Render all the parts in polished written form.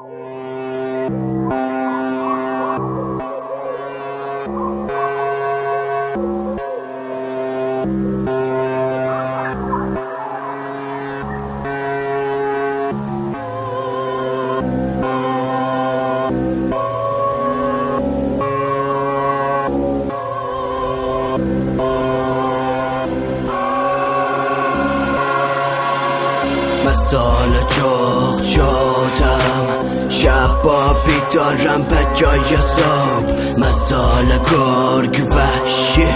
مثال جغ شدم، شب با بیدارم به جای خواب، مثال گرگ وحشی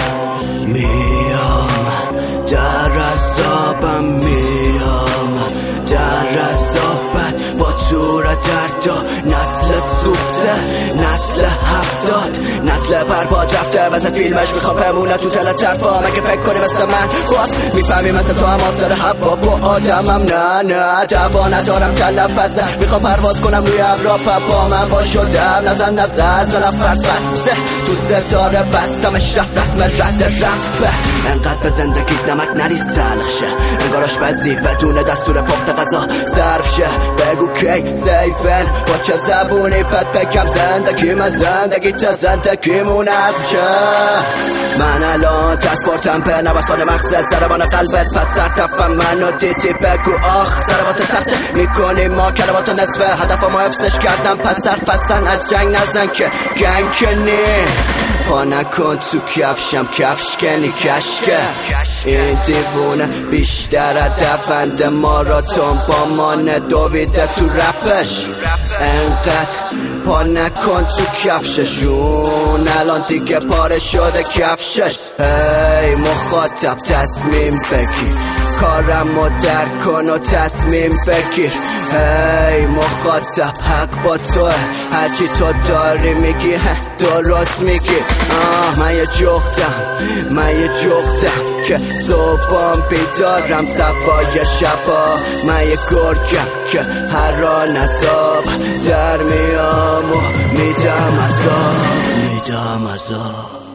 میام، در عذابم میام، در عذابت با تور دردا، نسل سوخته، نسل 70، نسل برباد رفته مثل فیلمش، میخوام بمونه تو دل طرفا. مگه فکر کنی مثل من باز میفهمی مثل تو هم آسر هوا با آدمم؟ نه دوا ندارم کلم بزن، میخوام پرواز کنم روی ابرا، با من با شدم نزن زلم فرس بسته تو ستاره بستمش، رفت رسم رد رفته. انقدر به زندگیت نمک نریز تلخ شه، انگار آشپزی بدون دستور پخت غذا صرف شه. بگو کی سیفن با چه زبونی بد بگم زندگی من، زندگی تا زندگیمون از شه. من الان تسپورتم به نوسان مغزت، ضربان قلبت پس سرتفم منو دیدی بگو آخ. ضربات سخته میکنی ما کلماتو نصفه، هدفمو حفظش کردم پس سرفستن از جنگ نزن که گنگ کنی. پا نکن تو کفشم کفش کنی کشکه، این دیوونه بیشتر دفند ماراتون با مانه دویده تو رپش. انقدر پا نکن تو کفششون، الان دیگه پاره شده کفشش. هی مخاطب تصمیم بگیر، کارمو درک کن و تصمیم بگیر. هی مخاطب حق با توه، هرچی تو داری میگی درست میگی. من یه جغدم که صبحام بیدارم صفای شبا، من یه گرگم که هر آن عذاب در میام و میدم عذاب.